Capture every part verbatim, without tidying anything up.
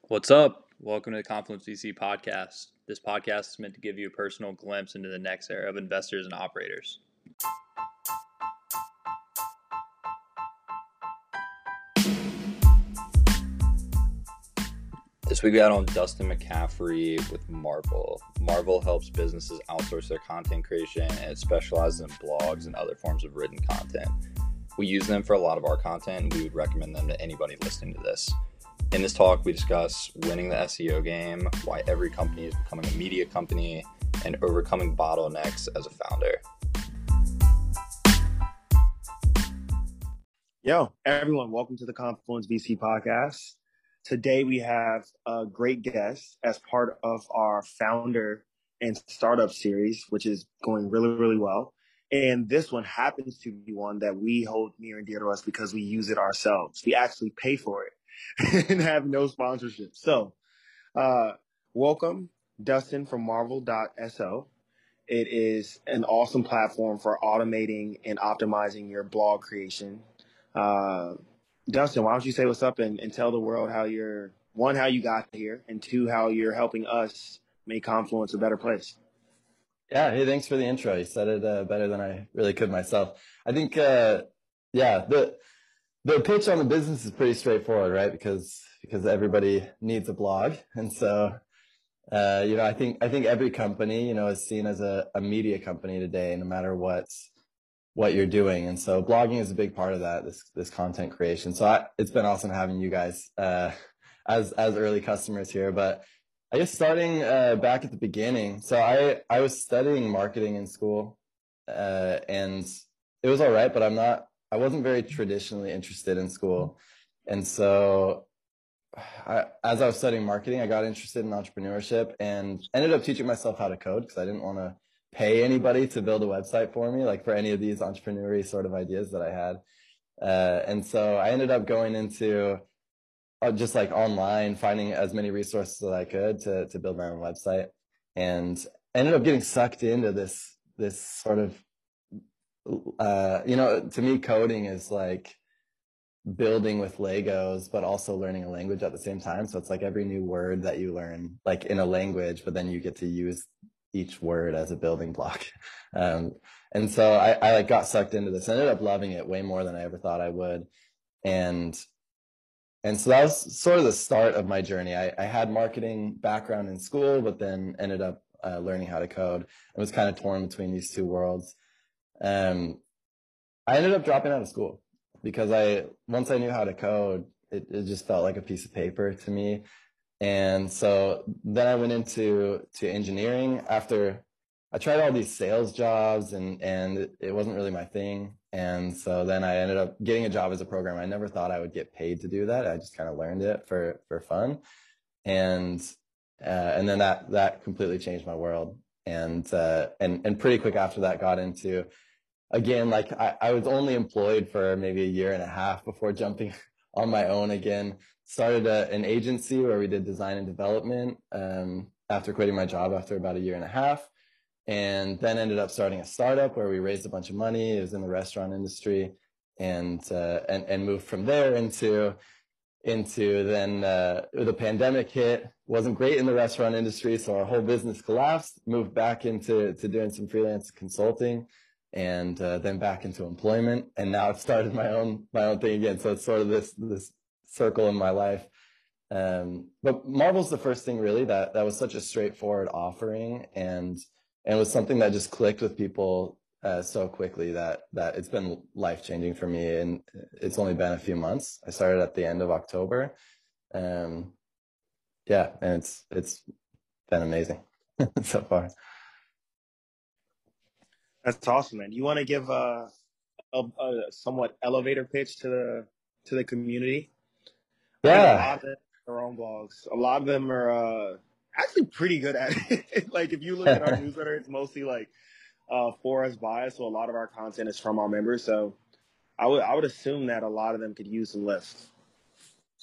What's up? Welcome to the Confluence V C podcast. This podcast is meant to give you a personal glimpse into the next era of investors and operators. This week we had on Dustin McCaffrey with Marvel. Marvel helps businesses outsource their content creation, and it specializes in blogs and other forms of written content. We use them for a lot of our content, and we would recommend them to anybody listening to this. In this talk, we discuss winning the S E O game, why every company is becoming a media company, and overcoming bottlenecks as a founder. Yo, everyone, welcome to the Confluence V C podcast. Today we have a great guest as part of our founder and startup series, which is going really, really well. And this one happens to be one that we hold near and dear to us because we use it ourselves. We actually pay for it and have no sponsorship. So uh, welcome, Dustin from marvel dot so. It is an awesome platform for automating and optimizing your blog creation. Uh, Dustin, why don't you say what's up and, and tell the world how you're, one, how you got here, and two, how you're helping us make Confluence a better place. Yeah, hey, thanks for the intro. You said it uh, better than I really could myself. I think, uh, yeah, the the pitch on the business is pretty straightforward, right? Because because everybody needs a blog, and so uh, you know, I think I think every company, you know, is seen as a, a media company today, no matter what what you're doing, and so blogging is a big part of that. This this content creation. So I, it's been awesome having you guys uh, as as early customers here, but. I guess starting uh, back at the beginning. So I, I was studying marketing in school, uh, and it was all right, but I'm not, I wasn't very traditionally interested in school. And so I, as I was studying marketing, I got interested in entrepreneurship and ended up teaching myself how to code because I didn't want to pay anybody to build a website for me, like for any of these entrepreneurial sort of ideas that I had. Uh, and so I ended up going into just like online, finding as many resources as I could to to build my own website, and I ended up getting sucked into this this sort of uh, you know, to me, coding is like building with Legos, but also learning a language at the same time. So it's like every new word that you learn, like in a language, but then you get to use each word as a building block. Um, and so I, I like got sucked into this. I ended up loving it way more than I ever thought I would, and. And so that was sort of the start of my journey. I, I had marketing background in school, but then ended up uh, learning how to code. I was kind of torn between these two worlds. Um, I ended up dropping out of school because I once I knew how to code, it, it just felt like a piece of paper to me. And so then I went into to engineering after I tried all these sales jobs and, and it, it wasn't really my thing. And so then I ended up getting a job as a programmer. I never thought I would get paid to do that. I just kind of learned it for, for fun. And, uh, and then that, that completely changed my world. And, uh, and, and pretty quick after that got into, again, like I, I was only employed for maybe a year and a half before jumping on my own again. Started a, an agency where we did design and development, um, after quitting my job after about a year and a half. And then ended up starting a startup where we raised a bunch of money. It was in the restaurant industry, and uh, and and moved from there into into then uh, the pandemic hit. Wasn't great in the restaurant industry, so our whole business collapsed. Moved back into to doing some freelance consulting, and uh, then back into employment. And now I've started my own my own thing again. So it's sort of this this circle in my life. Um, but Marvel's the first thing really that that was such a straightforward offering, and and it was something that just clicked with people uh, so quickly that that it's been life-changing for me. And it's only been a few months. I started at the end of October. Um, yeah, and it's it's been amazing so far. That's awesome, man. You want to give a, a, a somewhat elevator pitch to the to the community? I think a Yeah. lot of them are their own blogs. A lot of them are uh, actually pretty good at it. Like if you look at our newsletter, it's mostly like uh, for us by us. So a lot of our content is from our members. So I would I would assume that a lot of them could use some lift.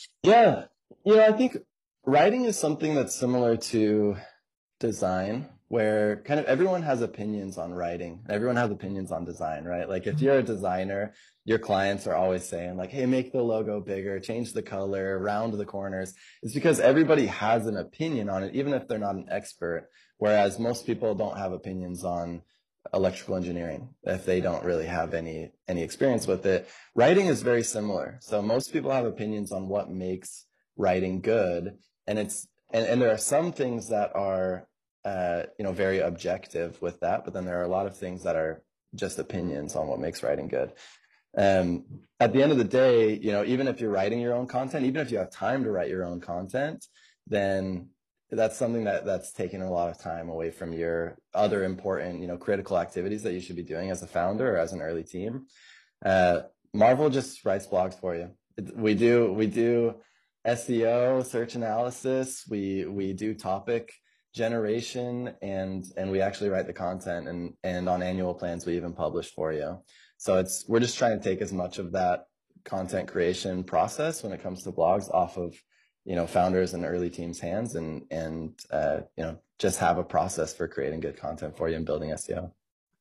Yeah, you know, I think writing is something that's similar to design, where kind of everyone has opinions on writing. Everyone has opinions on design, right? Like if you're a designer, your clients are always saying like, hey, make the logo bigger, change the color, round the corners. It's because everybody has an opinion on it, even if they're not an expert. Whereas most people don't have opinions on electrical engineering if they don't really have any any experience with it. Writing is very similar. So most people have opinions on what makes writing good, and it's and, and there are some things that are uh, you know very objective with that, but then there are a lot of things that are just opinions on what makes writing good. Um, at the end of the day, you know, even if you're writing your own content, even if you have time to write your own content, then that's something that that's taking a lot of time away from your other important, you know, critical activities that you should be doing as a founder or as an early team. Uh, Marvel just writes blogs for you. It, we do we do S E O, search analysis. We we do topic generation, and and we actually write the content, and and on annual plans we even publish for you. So it's we're just trying to take as much of that content creation process when it comes to blogs off of, you know, founders and early teams' hands, and and uh, you know, just have a process for creating good content for you and building S E O.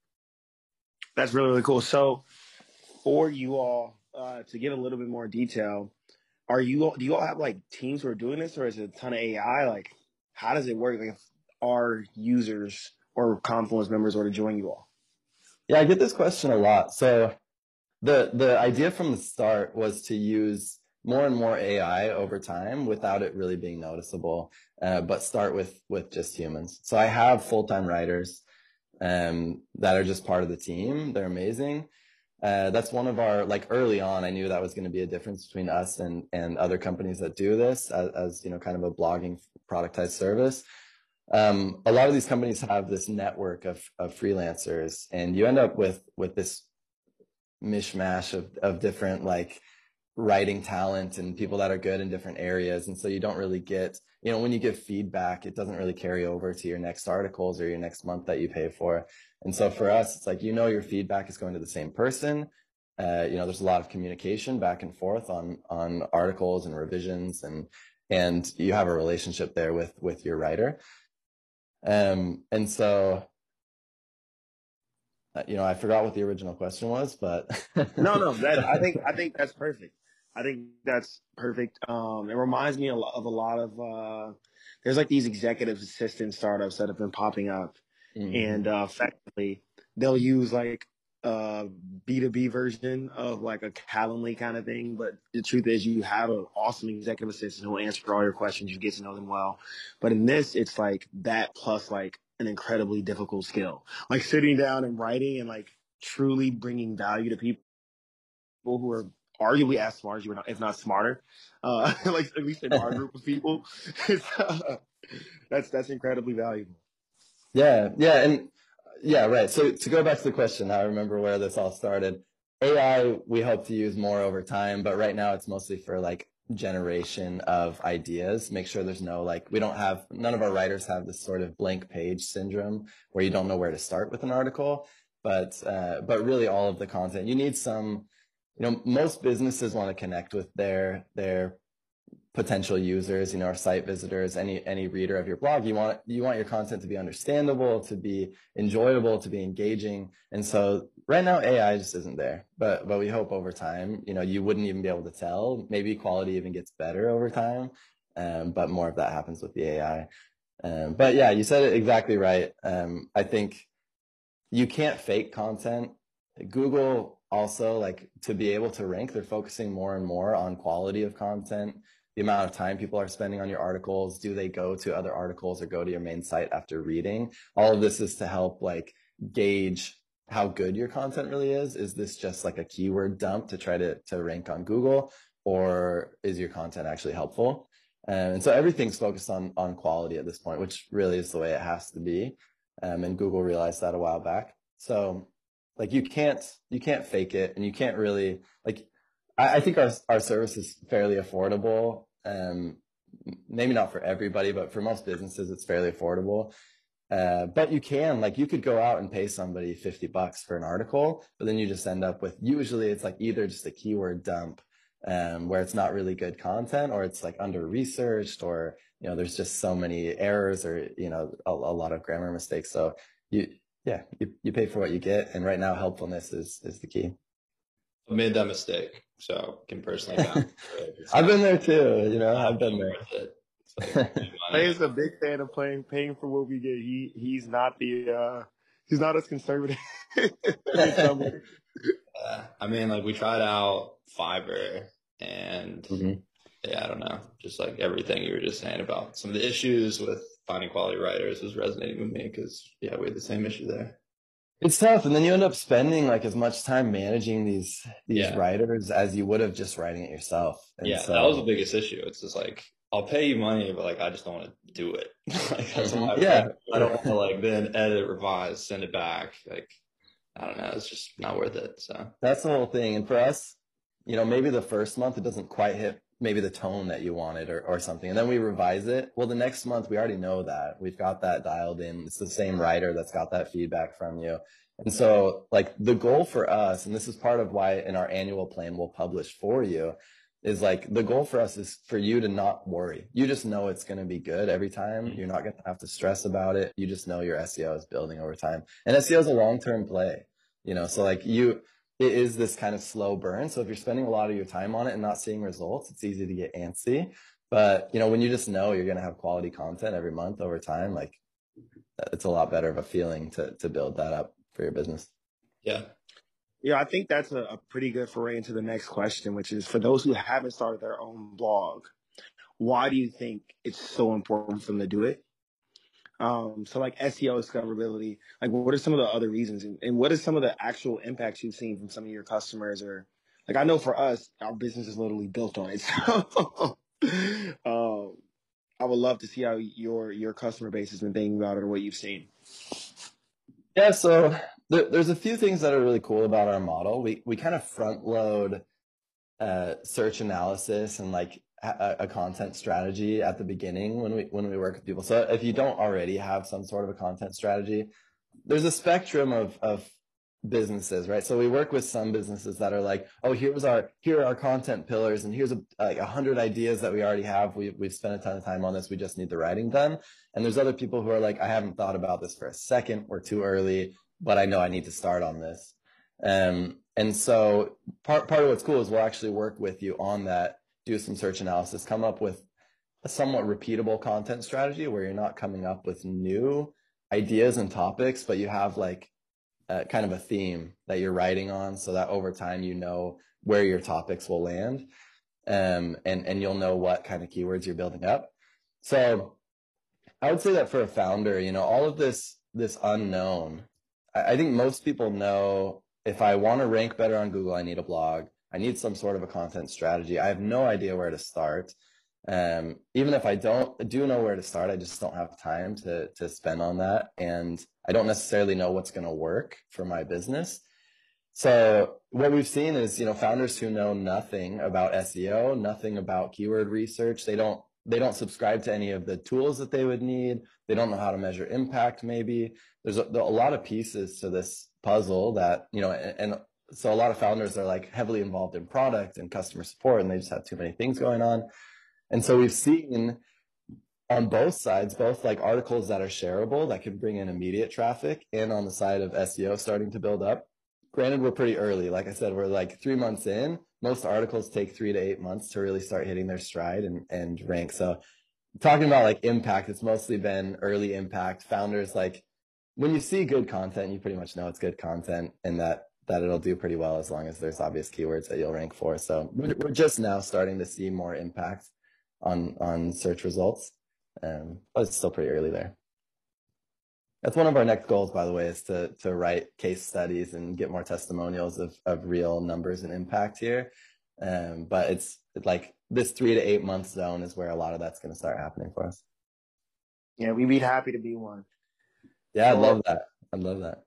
That's really, really cool. So for you all, uh, to give a little bit more detail, are you all, do you all have like teams who are doing this, or is it a ton of A I? Like, how does it work? Like, if our users or Confluence members were to join you all? Yeah, I get this question a lot. So the the idea from the start was to use more and more A I over time without it really being noticeable, uh, but start with with just humans. So I have full-time writers um, that are just part of the team. They're amazing. Uh, that's one of our, like early on, I knew that was going to be a difference between us and and other companies that do this as, as you know, kind of a blogging productized service. Um, a lot of these companies have this network of of freelancers, and you end up with with this mishmash of of different like writing talent and people that are good in different areas. And so you don't really get, you know, when you give feedback, it doesn't really carry over to your next articles or your next month that you pay for. And so for us, it's like, you know, your feedback is going to the same person. Uh, you know, there's a lot of communication back and forth on, on articles and revisions, and, and you have a relationship there with, with your writer. Um, and so, you know, I forgot what the original question was, but no, no, that I think, I think that's perfect. I think that's perfect. Um, it reminds me a lot of a lot of, uh, there's like these executive assistant startups that have been popping up, mm-hmm. and, uh, effectively they'll use like a B two B version of like a Calendly kind of thing. But the truth is you have an awesome executive assistant who will answer all your questions. You get to know them well. But in this, it's like that plus like an incredibly difficult skill, like sitting down and writing and like truly bringing value to people who are arguably as smart as you, if not smarter, uh, like at least in our group of people. uh, that's that's incredibly valuable. Yeah, yeah, and yeah, right. So to go back to the question, I remember where this all started. A I, we hope to use more over time, but right now it's mostly for like generation of ideas. Make sure there's no like, we don't have, none of our writers have this sort of blank page syndrome where you don't know where to start with an article. But uh, but really all of the content, you need some. You know, most businesses want to connect with their their potential users, you know, or site visitors, any any reader of your blog. You want you want your content to be understandable, to be enjoyable, to be engaging. And so right now A I just isn't there. But but we hope over time, you know, you wouldn't even be able to tell. Maybe quality even gets better over time. Um, but more of that happens with the A I. Um, but yeah, you said it exactly right. Um, I think you can't fake content. Google also, like, to be able to rank, they're focusing more and more on quality of content, the amount of time people are spending on your articles. Do they go to other articles or go to your main site after reading? All of this is to help like gauge how good your content really is. Is this just like a keyword dump to try to, to rank on Google, or is your content actually helpful? Um, and so everything's focused on, on quality at this point, which really is the way it has to be. Um, and Google realized that a while back. So like you can't, you can't fake it, and you can't really like, I, I think our, our service is fairly affordable. Um, maybe not for everybody, but for most businesses, it's fairly affordable. Uh, but you can, like, you could go out and pay somebody fifty bucks for an article, but then you just end up with, usually it's like either just a keyword dump, um, where it's not really good content, or it's like under researched, or, you know, there's just so many errors, or, you know, a, a lot of grammar mistakes. So you, yeah, you, you pay for what you get. And right now, helpfulness is, is the key. I made that mistake, so can personally vouch. I've been there too, you know, I've been there. It. Like, Clay's a big fan of playing, paying for what we get. He he's not the uh, he's not as conservative. uh, I mean, like we tried out Fiverr, and mm-hmm. yeah, I don't know, just like everything you were just saying about some of the issues with finding quality writers was resonating with me, because yeah, we had the same issue there. It's tough, and then you end up spending like as much time managing these these yeah. writers as you would have just writing it yourself. And yeah, so, that was the biggest issue. It's just like, I'll pay you money, but like I just don't want to do it. Like, that's mm-hmm. Yeah, I don't want to like then edit, revise, send it back. Like, I don't know, it's just not worth it. So that's the whole thing. And for us, you know, maybe the first month it doesn't quite hit maybe the tone that you wanted, or, or something, and then we revise it. Well, the next month we already know that we've got that dialed in. It's the same writer that's got that feedback from you. And so like the goal for us, and this is part of why in our annual plan we'll publish for you, is like the goal for us is for you to not worry. You just know it's going to be good every time. You're not going to have to stress about it. You just know your S E O is building over time. And S E O is a long-term play, you know, so like you, it is this kind of slow burn. So if you're spending a lot of your time on it and not seeing results, it's easy to get antsy. But, you know, when you just know you're going to have quality content every month over time, like it's a lot better of a feeling to to build that up for your business. Yeah. Yeah, I think that's a, a pretty good foray into the next question, which is for those who haven't started their own blog, why do you think it's so important for them to do it? Um, so like S E O discoverability, like what are some of the other reasons, and, and what are some of the actual impacts you've seen from some of your customers? Or like, I know for us, our business is literally built on it. So um, I would love to see how your, your customer base has been thinking about it or what you've seen. Yeah. So there, there's a few things that are really cool about our model. We, we kind of front load uh, search analysis and like a, a content strategy at the beginning when we when we work with people. So if you don't already have some sort of a content strategy, there's a spectrum of of businesses, right? So we work with some businesses that are like, oh, here's our here are our content pillars, and here's a, like a hundred ideas that we already have. We we've spent a ton of time on this. We just need the writing done. And there's other people who are like, I haven't thought about this for a second. We're too early, but I know I need to start on this. Um, and so part part of what's cool is we'll actually work with you on that, do some search analysis, come up with a somewhat repeatable content strategy where you're not coming up with new ideas and topics, but you have like uh, kind of a theme that you're writing on, so that over time you know where your topics will land, um, and, and you'll know what kind of keywords you're building up. So I would say that for a founder, you know, all of this, this unknown, I, I think most people know, if I want to rank better on Google, I need a blog. I need some sort of a content strategy. I have no idea where to start. Um, even if I don't do know where to start, I just don't have time to to spend on that, and I don't necessarily know what's going to work for my business. So what we've seen is, you know, founders who know nothing about S E O, nothing about keyword research, they don't they don't subscribe to any of the tools that they would need. They don't know how to measure impact. Maybe there's a, a lot of pieces to this puzzle that, you know, and, and so a lot of founders are like heavily involved in product and customer support, and they just have too many things going on. And so we've seen on both sides, both like articles that are shareable that can bring in immediate traffic, and on the side of S E O starting to build up. Granted, we're pretty early. Like I said, we're like three months in. Most articles take three to eight months to really start hitting their stride and, and rank. So talking about like impact, it's mostly been early impact. Founders, like when you see good content, you pretty much know it's good content, and that that it'll do pretty well as long as there's obvious keywords that you'll rank for. So we're, we're just now starting to see more impact on on search results, um, but it's still pretty early there. That's one of our next goals, by the way, is to to write case studies and get more testimonials of of real numbers and impact here. Um, but it's like this three to eight month zone is where a lot of that's going to start happening for us. Yeah, we'd be happy to be one. Yeah, I'd love that. I'd love that.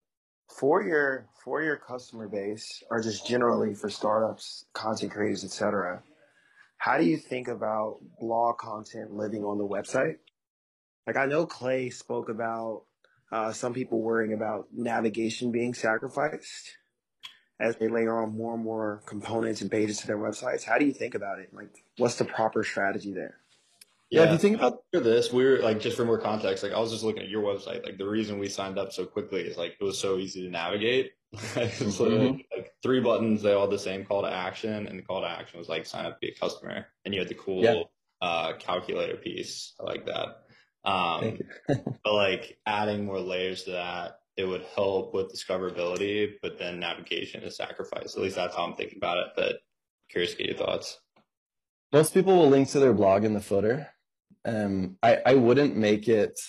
For your for your customer base, or just generally for startups, content creators, et cetera, how do you think about blog content living on the website? Like, I know Clay spoke about uh, some people worrying about navigation being sacrificed. as they layer on more and more components and pages to their websites? How do you think about it? Like, what's the proper strategy there? Yeah, if you think about for this, we're like, just for more context, like I was just looking at your website. Like the reason we signed up so quickly is like it was so easy to navigate. It's literally Mhm. like three buttons, they all had the same call to action, and the call to action was like sign up to be a customer, and you had the cool Yeah. uh, calculator piece. I like that. Um, Thank you. but like adding more layers to that, it would help with discoverability, but then navigation is sacrificed. At least that's how I'm thinking about it. But curious to get your thoughts. Most people will link to their blog in the footer. Um, I, I wouldn't make it,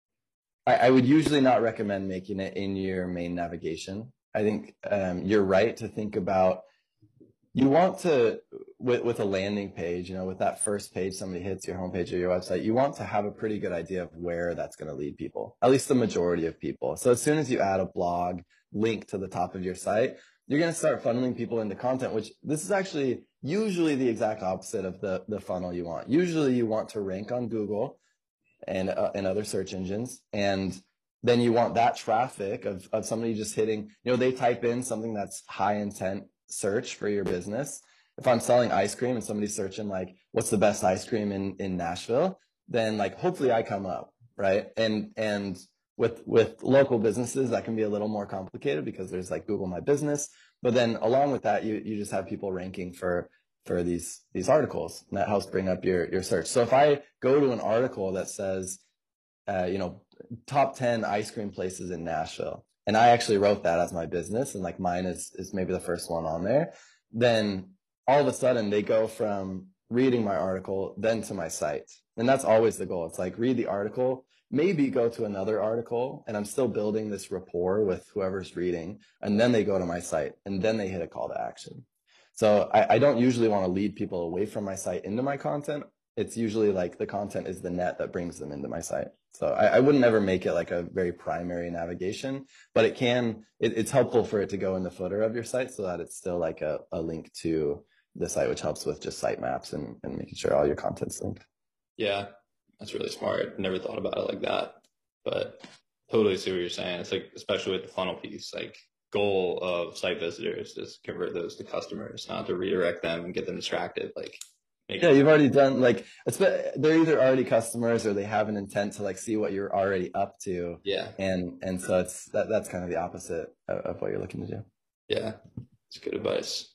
I, I would usually not recommend making it in your main navigation. I think um, you're right to think about, you want to, with, with a landing page, you know, with that first page, somebody hits your homepage or your website, you want to have a pretty good idea of where that's going to lead people, at least the majority of people. So as soon as you add a blog link to the top of your site, you're going to start funneling people into content, which this is actually usually the exact opposite of the, the funnel you want. Usually you want to rank on Google and, uh, and other search engines. And then you want that traffic of, of somebody just hitting, you know, they type in something that's high intent search for your business. If I'm selling ice cream and somebody's searching like, what's the best ice cream in, in Nashville, then like, hopefully I come up, right? And, and with, with local businesses, that can be a little more complicated because there's like Google My Business, but then along with that, you, you just have people ranking for, for these, these articles, and that helps bring up your, your search. So if I go to an article that says, uh, you know, top ten ice cream places in Nashville, and I actually wrote that as my business, and like mine is, is maybe the first one on there, then all of a sudden they go from reading my article then to my site. And that's always the goal. It's like read the article, maybe go to another article, and I'm still building this rapport with whoever's reading, and then they go to my site, and then they hit a call to action. So I, I don't usually want to lead people away from my site into my content. It's usually like the content is the net that brings them into my site. So I, I wouldn't ever make it like a very primary navigation, but it can, it, it's helpful for it to go in the footer of your site so that it's still like a, a link to the site, which helps with just sitemaps and, and making sure all your content's linked. Yeah, that's really smart. Never thought about it like that, but totally see what you're saying. It's like, especially with the funnel piece, like goal of site visitors is convert those to customers, not to redirect them and get them distracted. Like, yeah, you've already done like, they're either already customers or they have an intent to like see what you're already up to. Yeah. And, and so it's, that, that's kind of the opposite of, of what you're looking to do. Yeah. It's good advice.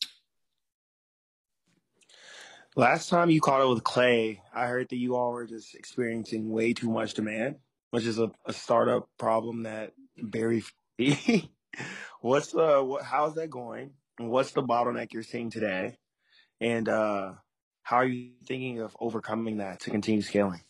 Last time you caught it with Clay, I heard that you all were just experiencing way too much demand, which is a, a startup problem that very what's the what, how's that going? And what's the bottleneck you're seeing today? And uh, how are you thinking of overcoming that to continue scaling?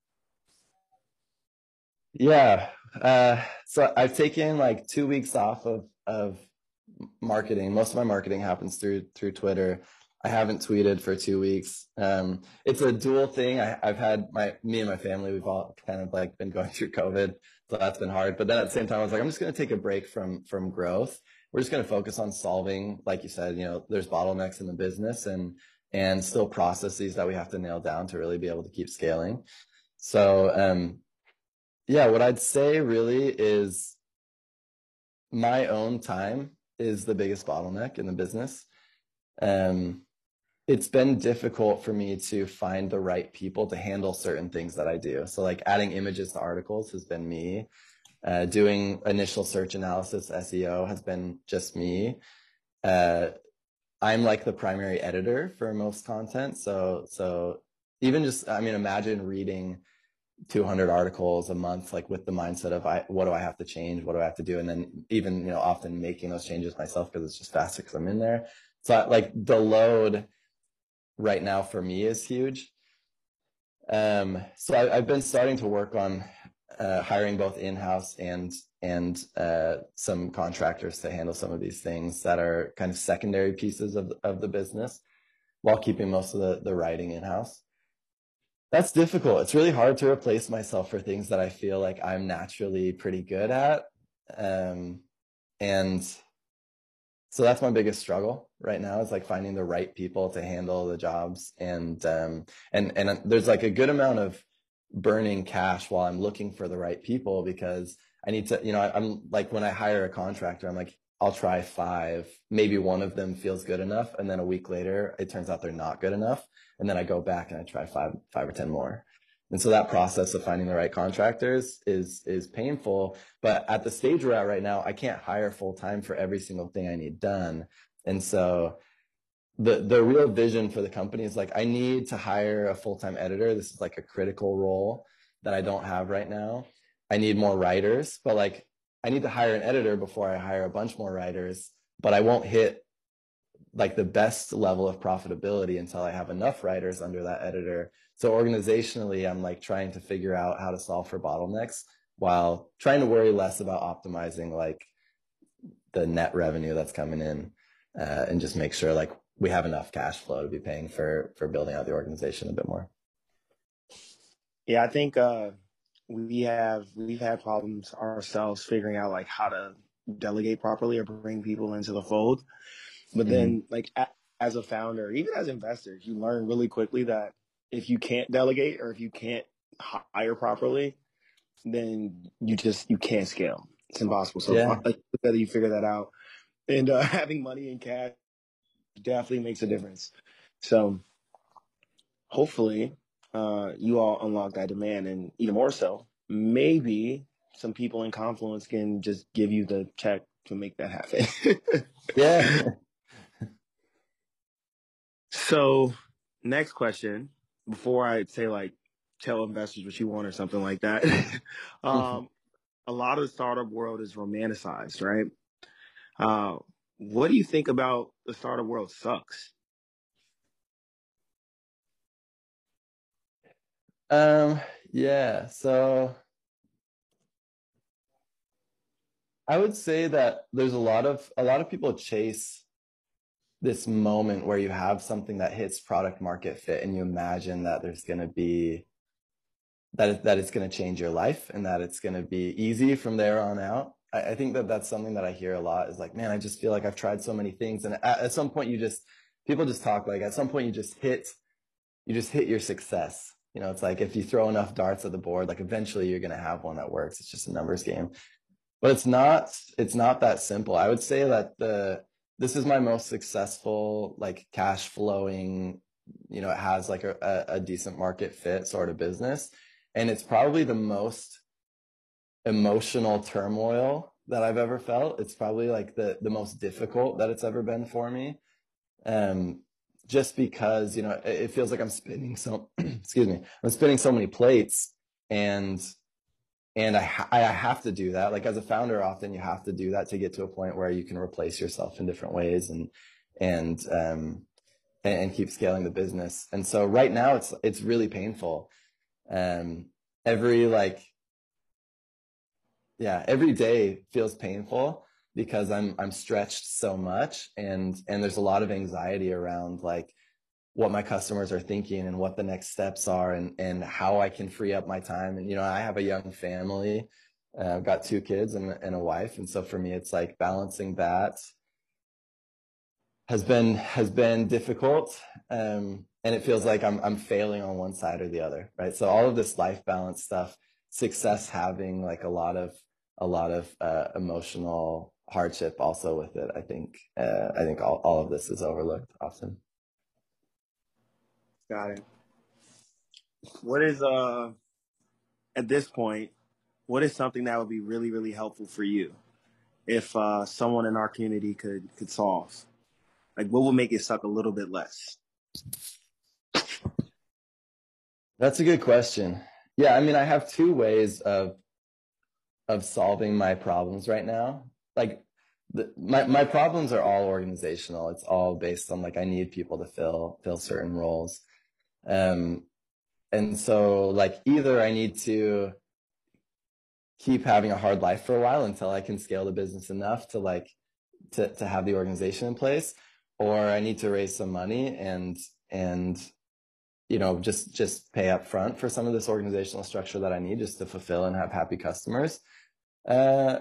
Yeah. Uh, so I've taken like two weeks off of, of marketing. Most of my marketing happens through, through Twitter. I haven't tweeted for two weeks. Um, it's a dual thing. I, I've had my, me and my family, we've all kind of like been going through COVID. So that's been hard. But then at the same time, I was like, I'm just going to take a break from, from growth. We're just going to focus on solving, like you said, you know, there's bottlenecks in the business and, and still processes that we have to nail down to really be able to keep scaling. So, um, yeah, what I'd say really is my own time is the biggest bottleneck in the business. Um, it's been difficult for me to find the right people to handle certain things that I do. So like adding images to articles has been me. Uh, doing initial search analysis, S E O has been just me. Uh, I'm like the primary editor for most content. So, so even just, I mean, imagine reading two hundred articles a month, like with the mindset of I, what do I have to change? What do I have to do? And then even, you know, often making those changes myself because it's just faster because I'm in there. So like the load right now for me is huge. Um, so I, I've been starting to work on uh, hiring both in-house and and uh, some contractors to handle some of these things that are kind of secondary pieces of, of the business while keeping most of the, the writing in-house. That's difficult. It's really hard to replace myself for things that I feel like I'm naturally pretty good at. Um, and so that's my biggest struggle right now is like finding the right people to handle the jobs. And, um, and, and there's like a good amount of burning cash while I'm looking for the right people because I need to, you know, I'm like, when I hire a contractor, I'm like, I'll try five, maybe one of them feels good enough, and then a week later it turns out they're not good enough, and then I go back and I try five five or ten more. And so that process of finding the right contractors is is painful. But at the stage we're at right now, I can't hire full time for every single thing I need done. And so the the real vision for the company is like, I need to hire a full-time editor. This is like a critical role that I don't have right now. I need more writers, but like I need to hire an editor before I hire a bunch more writers, but I won't hit like the best level of profitability until I have enough writers under that editor. So organizationally, I'm like trying to figure out how to solve for bottlenecks while trying to worry less about optimizing like the net revenue that's coming in, uh, and just make sure like we have enough cash flow to be paying for for building out the organization a bit more. Yeah, I think uh, we have we've had problems ourselves figuring out like how to delegate properly or bring people into the fold. But then, mm-hmm. like a, as a founder, even as investors, you learn really quickly that if you can't delegate or if you can't hire properly, then you just you can't scale. It's impossible. So yeah. like, whether you figure that out, and uh, having money in cash definitely makes a difference. So hopefully uh, you all unlock that demand, and even more so, maybe some people in Confluence can just give you the check to make that happen. Yeah. So next question, before I say like tell investors what you want or something like that, um, a lot of the startup world is romanticized, right? Uh, what do you think about the startup world sucks? Um, yeah, so I would say that there's a lot of a lot of people chase this moment where you have something that hits product market fit and you imagine that there's going to be that it, that it's going to change your life and that it's going to be easy from there on out. I, I think that that's something that I hear a lot is like, man, I just feel like I've tried so many things. And at, at some point you just, people just talk like at some point you just hit, you just hit your success. You know, it's like if you throw enough darts at the board, like eventually you're going to have one that works. It's just a numbers game. But it's not, it's not that simple. I would say that the, this is my most successful, like cash flowing, you know, it has like a, a, a decent market fit sort of business. And it's probably the most emotional turmoil that I've ever felt. It's probably like the, the most difficult that it's ever been for me. Um, just because, you know, it, it feels like I'm spinning so, excuse me, I'm spinning so many plates, and And I, ha- I have to do that. Like as a founder, often you have to do that to get to a point where you can replace yourself in different ways and, and, um, and, and keep scaling the business. And so right now it's, it's really painful. Um, every like, yeah, every day feels painful because I'm, I'm stretched so much, and, and there's a lot of anxiety around like what my customers are thinking and what the next steps are, and, and how I can free up my time. And, you know, I have a young family, uh, I've got two kids and, and a wife. And so for me, it's like balancing that has been, has been difficult. Um, and it feels like I'm, I'm failing on one side or the other, right? So all of this life balance stuff, success having like a lot of, a lot of, uh, emotional hardship also with it. I think, uh, I think all, all of this is overlooked often. Got it. What is, uh, at this point, what is something that would be really, really helpful for you if uh, someone in our community could, could solve? Like, what would make it suck a little bit less? That's a good question. Yeah, I mean, I have two ways of of solving my problems right now. Like, the, my my problems are all organizational. It's all based on like I need people to fill fill certain roles. Um, and so like either I need to keep having a hard life for a while until I can scale the business enough to like to to have the organization in place, or I need to raise some money and and you know just just pay up front for some of this organizational structure that I need just to fulfill and have happy customers. Uh,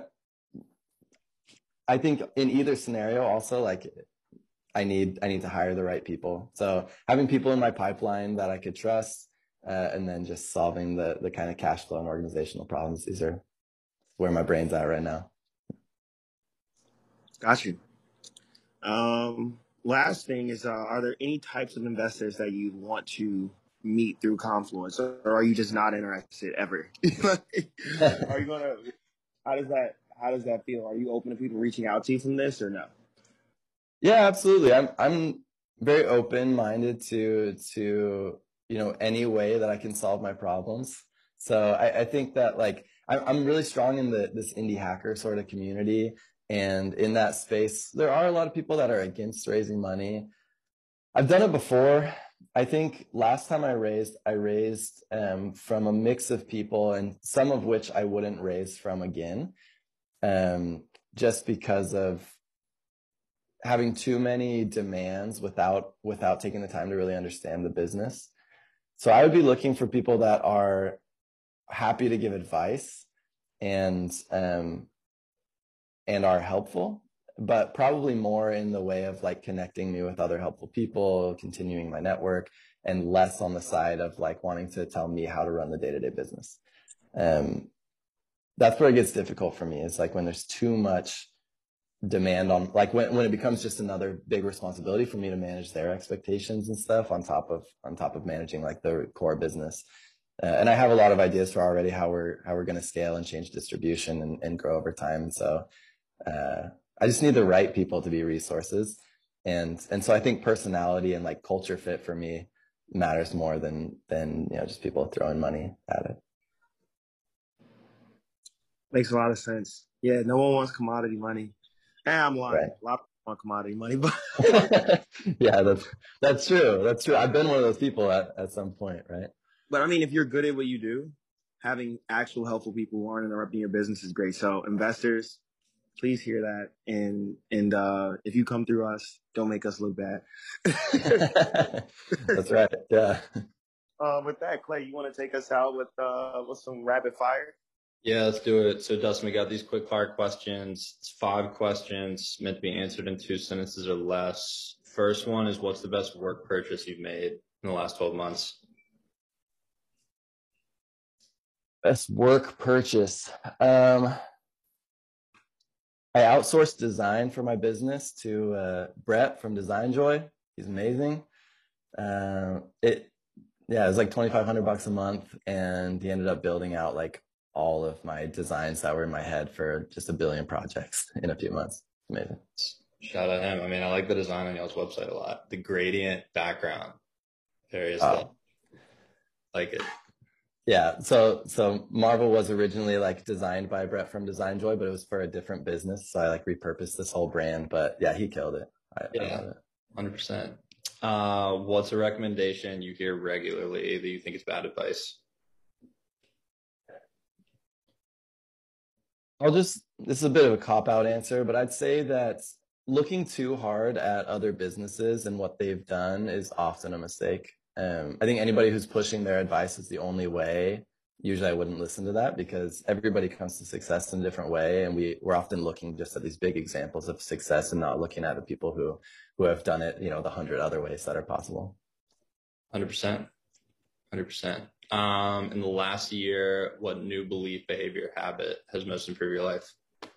I think in either scenario, also like I need I need to hire the right people. So having people in my pipeline that I could trust, uh, and then just solving the the kind of cash flow and organizational problems. These are where my brain's at right now. Got you. Um, last thing is, uh, are there any types of investors that you want to meet through Confluence, or are you just not interested ever? Are you gonna? How does that? How does that feel? Are you open to people reaching out to you from this, or no? Yeah, absolutely. I'm I'm very open-minded to to you know any way that I can solve my problems. So I, I think that like I'm I'm really strong in the this indie hacker sort of community, and in that space, there are a lot of people that are against raising money. I've done it before. I think last time I raised, I raised um, from a mix of people, and some of which I wouldn't raise from again, um, just because of having too many demands without without taking the time to really understand the business. So I would be looking for people that are happy to give advice and um, and are helpful, but probably more in the way of like connecting me with other helpful people, continuing my network, and less on the side of like wanting to tell me how to run the day-to-day business. Um, that's where it gets difficult for me. It's like when there's too much demand on, like when, when it becomes just another big responsibility for me to manage their expectations and stuff on top of on top of managing like the core business. Uh, and I have a lot of ideas for already how we're how we're going to scale and change distribution and, and grow over time. So uh, I just need the right people to be resources, and and so I think personality and like culture fit for me matters more than than you know just people throwing money at it. Makes a lot of sense. Yeah, no one wants commodity money. And I'm lying. Right. A lot of people want commodity money, but yeah, that's that's true. That's true. I've been one of those people at, at some point, right? but I mean, if you're good at what you do, having actual helpful people who aren't interrupting your business is great. So investors, please hear that, and and uh, if you come through us, don't make us look bad. That's right. Yeah. Uh, with that, Clay, you want to take us out with uh, with some rapid fire? Yeah, let's do it. So, Dustin, we got these quick fire questions. It's five questions meant to be answered in two sentences or less. First one is, what's the best work purchase you've made in the last twelve months? Best work purchase. Um, I outsourced design for my business to uh, Brett from Design Joy. He's amazing. Uh, it, yeah, it was like twenty-five hundred bucks a month, and he ended up building out like all of my designs that were in my head for just a billion projects in a few months. Amazing. Shout out him. I mean, I like the design on y'all's website a lot. The gradient background, very aesthetic. Oh. Like it. Yeah, so so Marvel was originally like designed by Brett from Design Joy, but it was for a different business. So I like repurposed this whole brand. But yeah, he killed it. I, yeah, I love it. one hundred percent. Uh, what's a recommendation you hear regularly that you think is bad advice? I'll just, this is a bit of a cop-out answer, but I'd say that looking too hard at other businesses and what they've done is often a mistake. Um, I think anybody who's pushing their advice is the only way. Usually I wouldn't listen to that because everybody comes to success in a different way. And we, we're often looking just at these big examples of success and not looking at the people who, who have done it, you know, the hundred other ways that are possible. one hundred percent. one hundred percent. Um, in the last year, what new belief, behavior, habit has most improved your life?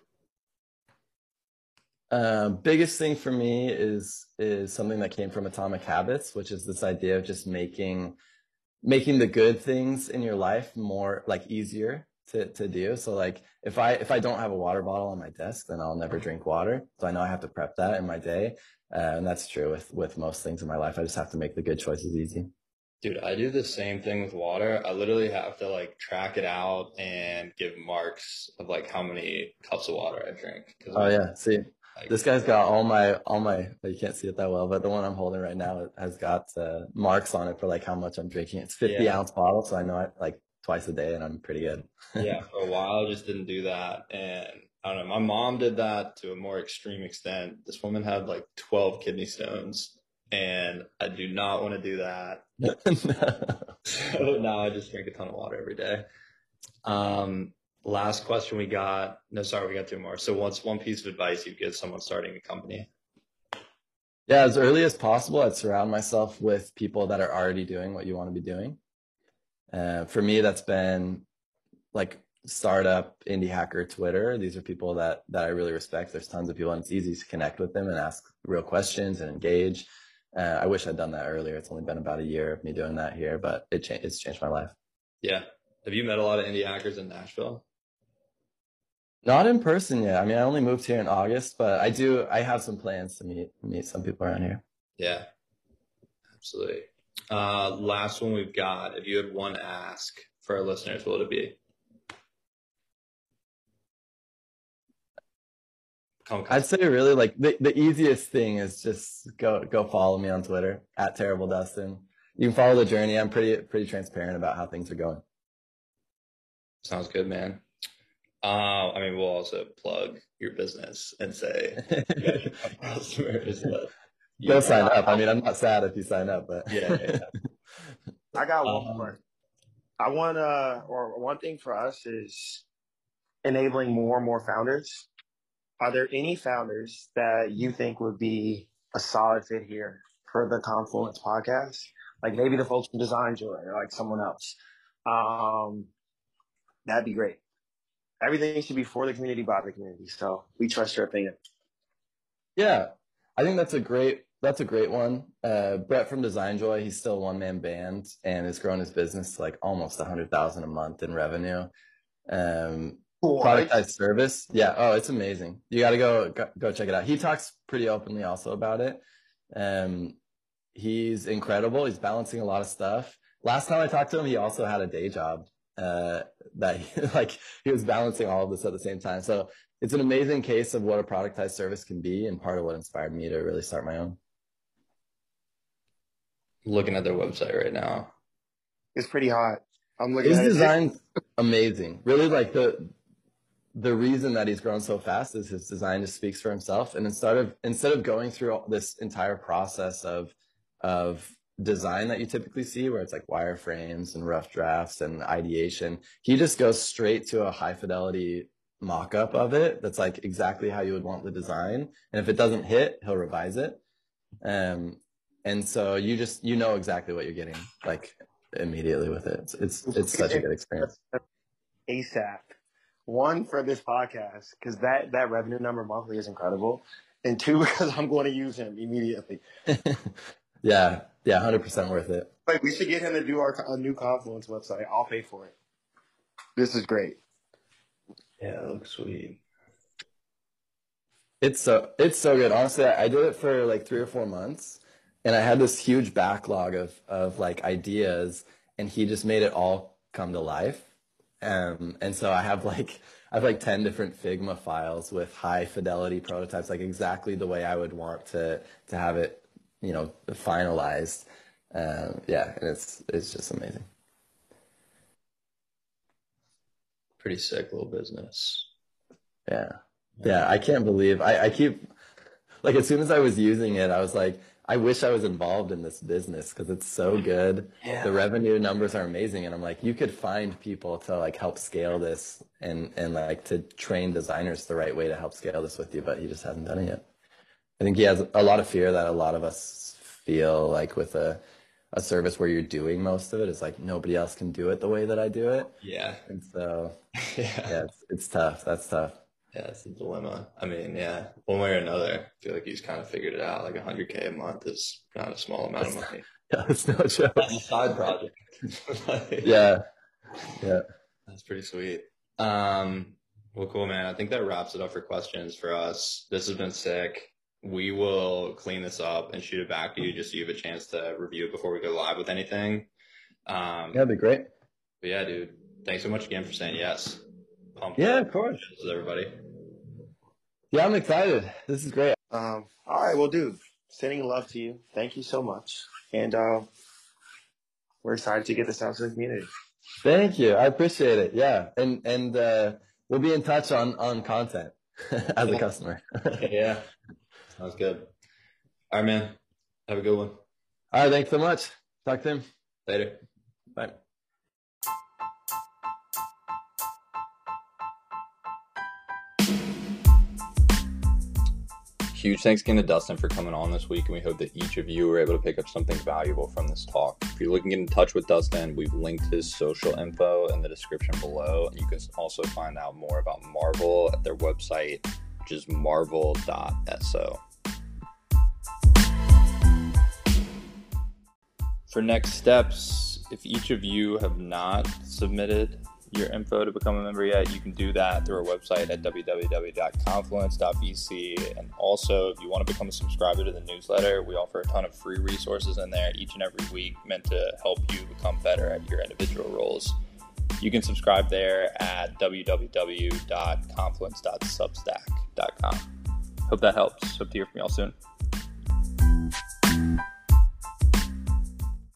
Uh, biggest thing for me is is something that came from Atomic Habits, which is this idea of just making making the good things in your life more like easier to to do. So like if I if I don't have a water bottle on my desk, then I'll never drink water. So I know I have to prep that in my day, uh, and that's true with with most things in my life. I just have to make the good choices easy. Dude, I do the same thing with water. I literally have to like track it out and give marks of like how many cups of water I drink. Oh yeah, see. Like, this guy's got all my, all my, you can't see it that well, but the one I'm holding right now has got uh, marks on it for like how much I'm drinking. It's fifty yeah. ounce bottle. So I know it like twice a day and I'm pretty good. Yeah. For a while, I just didn't do that. And I don't know, my mom did that to a more extreme extent. This woman had like twelve kidney stones and I do not want to do that. No. So now I just drink a ton of water every day. Um, Last question we got. No, sorry, we got two more. So what's one piece of advice you'd give someone starting a company? Yeah, as early as possible, I'd surround myself with people that are already doing what you want to be doing. Uh, for me, that's been like startup indie hacker Twitter. These are people that that I really respect. There's tons of people, and it's easy to connect with them and ask real questions and engage. Uh, I wish I'd done that earlier. It's only been about a year of me doing that here, but it cha- it's changed my life. Yeah. Have you met a lot of indie hackers in Nashville? Not in person yet. I mean, I only moved here in August, but I do. I have some plans to meet meet some people around here. Yeah, absolutely. Uh, last one we've got. If you had one ask for our listeners, what would it be? Come, come. I'd say really like the, the easiest thing is just go go follow me on Twitter at Terrible Dustin. You can follow the journey. I'm pretty pretty transparent about how things are going. Sounds good, man. Uh, I mean, we'll also plug your business and say you guys have customers. But Go sign up. I mean, I'm not sad if you sign up, but yeah, yeah. I got one Um, more. I want to, or one thing for us is enabling more and more founders. Are there any founders that you think would be a solid fit here for the Confluence podcast? Like maybe the folks from Design Joy or like someone else. Um, that'd be great. Everything should be for the community, by the community. So we trust your opinion. yeah, I think that's a great that's a great one. Uh, Brett from Design Joy, he's still a one man band and has grown his business to like almost a hundred thousand a month in revenue. Um, What? productized service, yeah. Oh, it's amazing. You got to go, go go check it out. He talks pretty openly also about it. Um, he's incredible. He's balancing a lot of stuff. Last time I talked to him, he also had a day job. Uh, that he, like he was balancing all of this at the same time. So it's an amazing case of what a productized service can be, and part of what inspired me to really start my own. Looking at their website right now. It's pretty hot. I'm looking His at it. design's amazing. Really, like the the reason that he's grown so fast is his design just speaks for himself. And instead of instead of going through all this entire process of of design that you typically see, where it's like wireframes and rough drafts and ideation, he just goes straight to a high fidelity mock-up of it that's like exactly how you would want the design. And if it doesn't hit, he'll revise it. Um, and so you just you know exactly what you're getting like immediately with it. It's it's, it's such a good experience. ASAP. One, for this podcast, because that, that revenue number monthly is incredible. And two, because I'm going to use him immediately. yeah, yeah, one hundred percent worth it. Like, we should get him to do our a new Confluence website. I'll pay for it. This is great. Yeah, it looks sweet. It's so it's so good. Honestly, I did it for like three or four months, and I had this huge backlog of of like ideas, and he just made it all come to life. Um, and so I have like I have like ten different Figma files with high fidelity prototypes, like exactly the way I would want to to have it, you know, finalized. Um, yeah, and it's it's just amazing. Pretty sick little business. Yeah. Yeah, I can't believe I, I keep like as soon as I was using it, I was like, I wish I was involved in this business because it's so good. Yeah. The revenue numbers are amazing, and I'm like, you could find people to like help scale this and and like to train designers the right way to help scale this with you, but he just hasn't done it yet. I think he has a lot of fear that a lot of us feel like with a a service where you're doing most of it. It's like nobody else can do it the way that I do it. Yeah. And so Yeah. yeah, it's, it's tough. That's tough. Yeah, it's a dilemma. I mean, yeah, one way or another, I feel like he's kind of figured it out. Like one hundred K a month is not a small amount of money. Yeah, it's no joke. That's a side project. Like, Yeah. Yeah. that's pretty sweet. Um, well, cool, man. I think that wraps it up for questions for us. This has been sick. We will clean this up and shoot it back to you just so you have a chance to review it before we go live with anything. Um, That'd be great. But yeah, dude, thanks so much again for saying yes. Pumped Yeah, for of course. questions, everybody. Yeah, I'm excited. This is great. Um, all right, well, dude, sending love to you. Thank you so much. And uh, we're excited to get this out to the community. Thank you. I appreciate it. Yeah. And and uh, we'll be in touch on, on content as a customer. Yeah, sounds good. All right, man. Have a good one. All right. Thanks so much. Talk to him. Later. Bye. Huge thanks again to Dustin for coming on this week, and we hope that each of you were able to pick up something valuable from this talk. If you're looking to get in touch with Dustin, we've linked his social info in the description below. You can also find out more about Marvel at their website, which is marvel dot so. For next steps, if each of you have not submitted your info to become a member yet, you can do that through our website at w w w dot confluence dot v c. And also, if you want to become a subscriber to the newsletter, we offer a ton of free resources in there each and every week meant to help you become better at your individual roles. You can subscribe there at w w w dot confluence dot substack dot com. Hope that helps. Hope to hear from y'all soon.